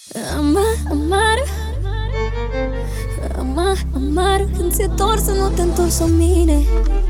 Amar, amar când ți-e dor să nu te întorci la mine.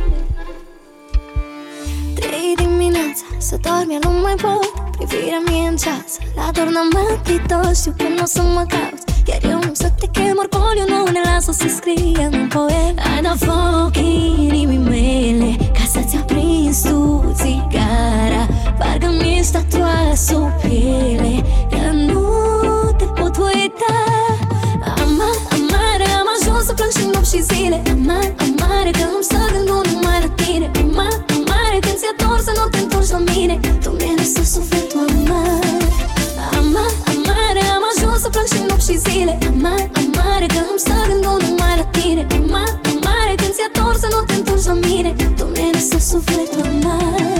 3 dimineața, să dormi, eu nu mai pot. Privirea mie în ceas, la dor n-am mătitos. Știu că n-o să mă cauți, iar eu nu să te chem. Orgoliu nu ne lasă să scrie în poet. Ai dat foc inimii mele ca să-ți aprins tu țigara. Parcă-mi ești tatuat sub piele, că nu te pot uita. Amare, am ajuns să plâng și nopți și zile. Amare, că îmi stă gândul numai la tine. Amare, când ți-e dor să nu te întorci la mine. Tu mi-ai lăsat sufletul amare, am ajuns să plâng și nopți și zile. Amare, că îmi stă gândul numai la tine. Amare, când ți-e dor să nu te întorci la mine. Tu mi-ai lăsat sufletul amar.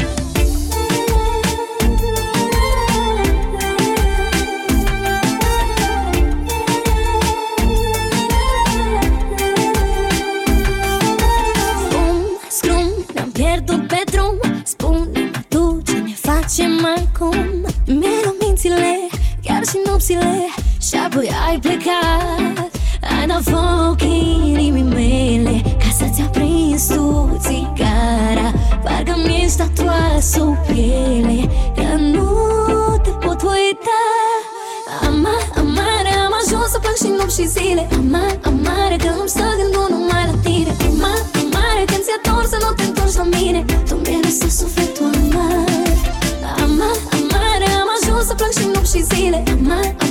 Spune-mi tu ce ne facem acum. Mi-erau mințile, chiar și nopțile, și apoi ai plecat. Ai dat foc inimii mele ca să-ți aprins tu țigara. Parcă-mi ești tatuat sub piele, că nu te pot uita. Amare, am ajuns să plâng și nopți și zile. Amare, că îmi stă gândul numai la tine. Amare, când ți-e dor să nu te întorci la mine. Tu mi-ai lăsat sufletul amar. Amare, am ajuns să plâng și nopți și zile.